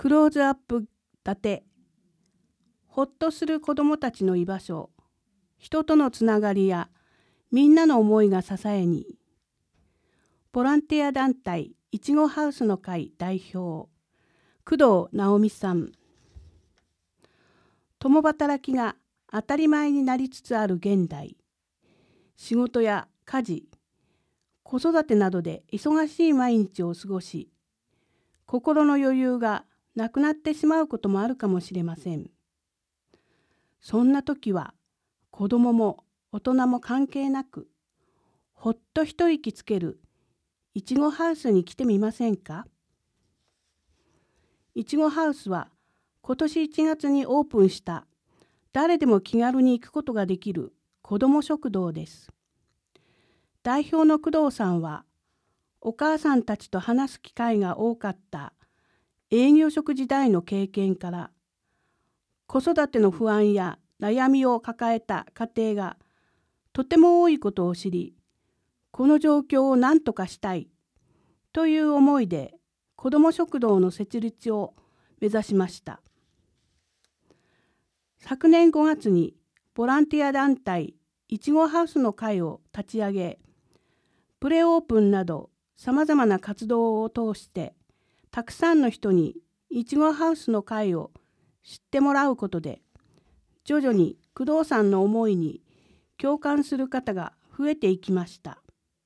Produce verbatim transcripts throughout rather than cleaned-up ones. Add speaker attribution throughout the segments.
Speaker 1: クローズアップ立て。ほっとする子どもたちの居場所、人とのつながりやみんなの思いが支えに。ボランティア団体いちごハウスの会代表、工藤直美さん。共働きが当たり前になりつつある現代。仕事や家事、子育てなどで忙しい毎日を過ごし、心の余裕がなくなってしまうこともあるかもしれません。そんな時は子どもも大人も関係なく、ほっと一息つけるいちごハウスに来てみませんか。いちごハウスは今年いちがつにオープンした誰でも気軽に行くことができる子ども食堂です。代表の工藤さんは、お母さんたちと話す機会が多かった営業職時代の経験から、子育ての不安や悩みを抱えた家庭がとても多いことを知り、この状況を何とかしたいという思いで子ども食堂の設立を目指しました。昨年ごがつにボランティア団体いちごハウスの会を立ち上げ、プレオープンなどさまざまな活動を通してたくさんの人にいちごハウスの会を知ってもらうことで、徐々に工藤さんの思いに共感する方が増えていきました。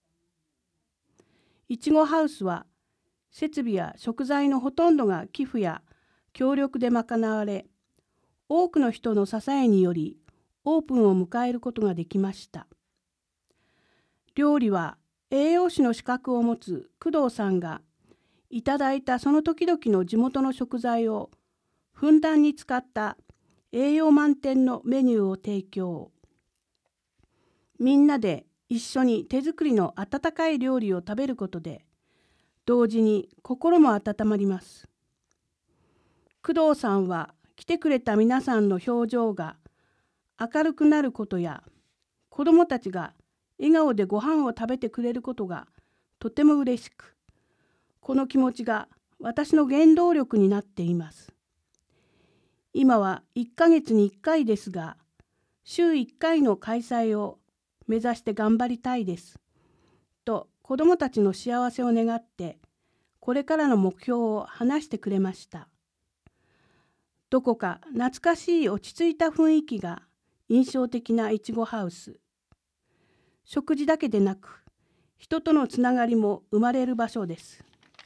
Speaker 1: いちごハウスは設備や食材のほとんどが寄付や協力で賄われ、多くの人の支えによりオープンを迎えることができました。料理は栄養士の資格を持つ工藤さんがいただいたその時々の地元の食材をふんだんに使った栄養満点のメニューを提供。みんなで一緒に手作りの温かい料理を食べることで、同時に心も温まります。工藤さんは来てくれた皆さんの表情が明るくなることや、子どもたちが笑顔でご飯を食べてくれることがとても嬉しく、この気持ちが私の原動力になっています。今はいっかげつにいっかいですが、週いっかいの開催を目指して頑張りたいです。と子どもたちの幸せを願って、これからの目標を話してくれました。どこか懐かしい落ち着いた雰囲気が印象的ないちごハウス。食事だけでなく、人とのつながりも生まれる場所です。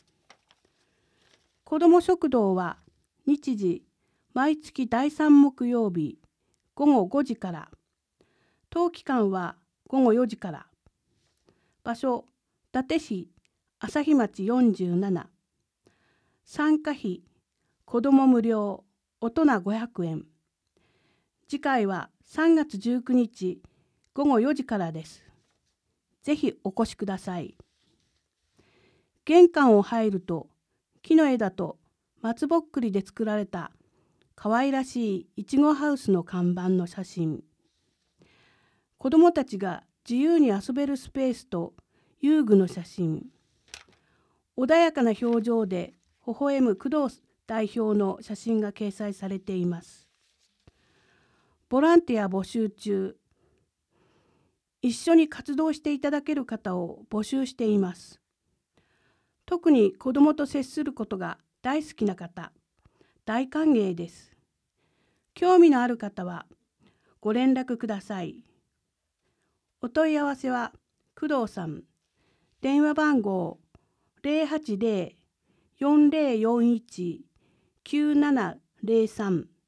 Speaker 1: 子ども食堂は日時毎月だいさん木曜日ごごごじから、当期間はごごよじから。場所、伊達市朝日町よんじゅうなな。参加費、子ども無料、大人ごひゃくえん。次回はさんがつじゅうくにちごごよじからです。ぜひお越しください。玄関を入ると、木の枝と松ぼっくりで作られた可愛らしいいちごハウスの看板の写真。子どもたちが自由に遊べるスペースと遊具の写真。穏やかな表情で微笑む工藤代表の写真が掲載されています。ボランティア募集中。一緒に活動していただける方を募集しています。特に子どもと接することが大好きな方、大歓迎です。興味のある方はご連絡ください。お問い合わせは工藤さん、電話番号 ゼロはちゼロ よんゼロよんいち きゅうななゼロさん